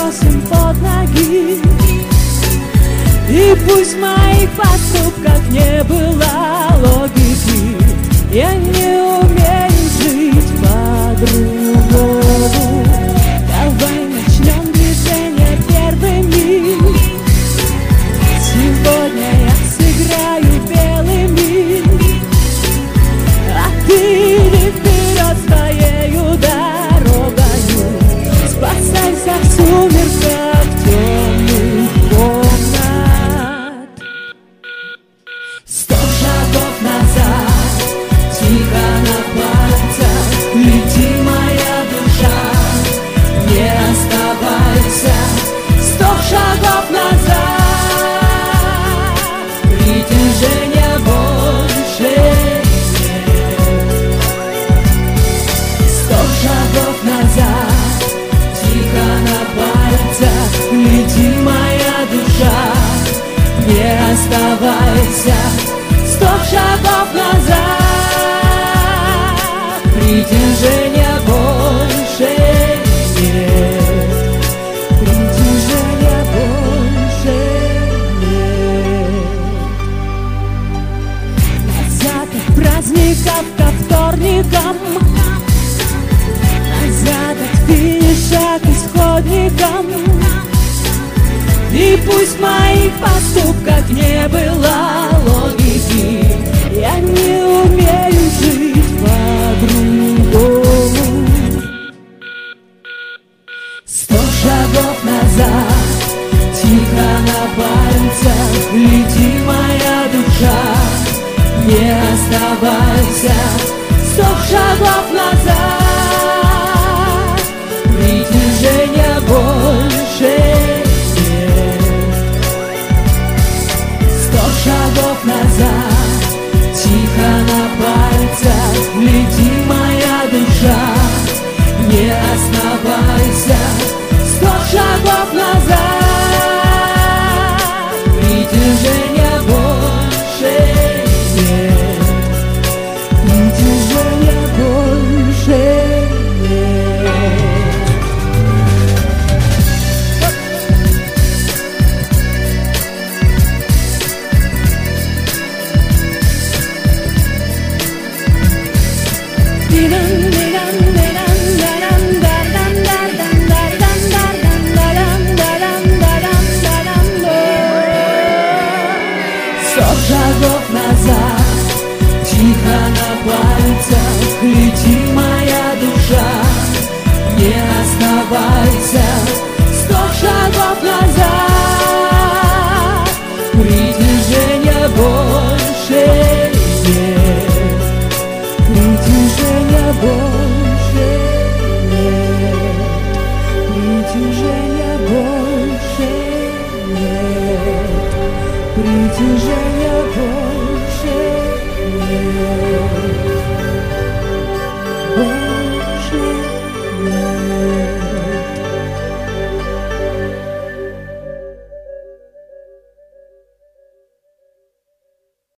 бросим под ноги. И пусть в моих поступках не было логики, я не умею жить по-другому. Давай начнем движение первыми. Сегодня я сыграю белыми, а ты иди вперед своею дорогою. Спасайся в сумерках темных комнат. 100 шагов назад, тихо на пальцах, лети, моя душа, не оставайся. 100 шагов назад, притяжения больше нет. 100 шагов назад, тихо на пальцах, лети, моя душа, не оставайся. 100 шагов назад, притяжения больше нет. Притяжения больше нет. Назад от праздников ко вторникам, назад от финиша к исходникам. И пусть в моих поступках не было логики, я не умею жить по-другому. 100 шагов назад, тихо на пальцах, лети, моя душа, не оставайся. 100 шагов назад, притяжения больше нет. 100 шагов назад, тихо на пальцах, лети, моя душа, не оставайся. 100 шагов назад, притяжения больше нет. Притяжения больше нет. Шагов назад, тихо на пальцах, лети, моя душа, не оставайся. 100 шагов назад, притяжения больше нет. Притяжения больше нет. Притяжения больше нет. Притяжения